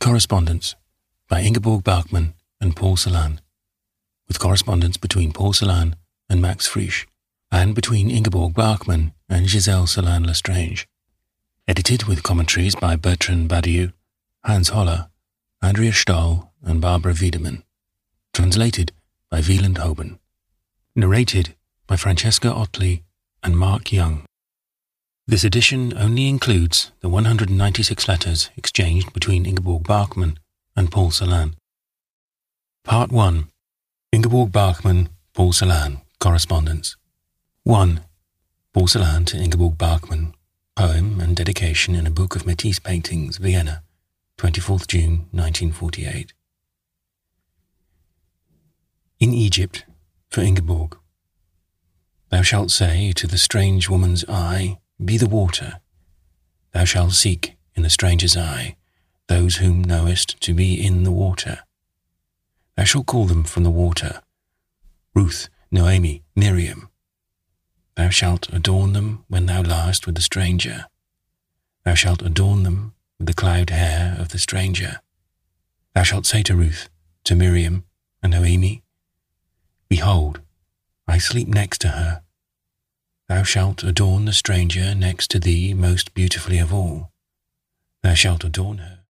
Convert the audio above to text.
Correspondence by Ingeborg Bachmann and Paul Celan, with correspondence between Paul Celan and Max Frisch, and between Ingeborg Bachmann and Giselle Celan Lestrange. Edited with commentaries by Bertrand Badiou, Hans Holler, Andrea Stoll and Barbara Wiedemann. Translated by Wieland Hoban. Narrated by Francesca Otley and Mark Young. This edition only includes the 196 letters exchanged between Ingeborg Bachmann and Paul Celan. Part 1. Ingeborg Bachmann, Paul Celan, Correspondence. 1. Paul Celan to Ingeborg Bachmann, Poem and Dedication in a Book of Matisse Paintings, Vienna, 24th June 1948. In Egypt, for Ingeborg. Thou shalt say to the strange woman's eye, be the water. Thou shalt seek in the stranger's eye those whom knowest to be in the water. Thou shalt call them from the water, Ruth, Noemi, Miriam. Thou shalt adorn them when thou liest with the stranger. Thou shalt adorn them with the cloud hair of the stranger. Thou shalt say to Ruth, to Miriam, and Noemi, behold, I sleep next to her. Thou shalt adorn the stranger next to thee most beautifully of all. Thou shalt adorn her.